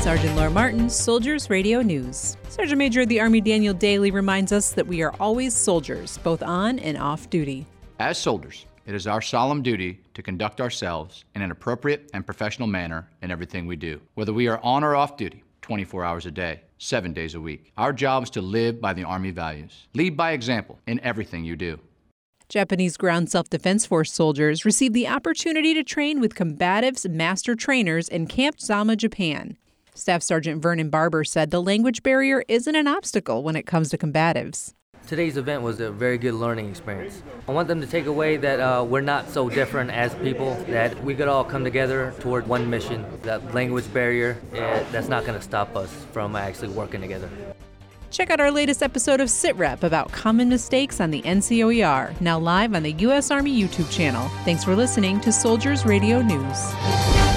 Sergeant Laura Martin, Soldiers Radio News. Sergeant Major of the Army Daniel Daly reminds us that we are always soldiers, both on and off duty. As soldiers, it is our solemn duty to conduct ourselves in an appropriate and professional manner in everything we do, whether we are on or off duty, 24 hours a day, 7 days a week. Our job is to live by the Army values. Lead by example in everything you do. Japanese Ground Self-Defense Force soldiers received the opportunity to train with Combatives Master Trainers in Camp Zama, Japan. Staff Sergeant Vernon Barber said the language barrier isn't an obstacle when it comes to combatives. Today's event was a very good learning experience. I want them to take away that we're not so different as people, that we could all come together toward one mission. That language barrier, that's not going to stop us from actually working together. Check out our latest episode of SITREP about common mistakes on the NCOER, now live on the U.S. Army YouTube channel. Thanks for listening to Soldiers Radio News.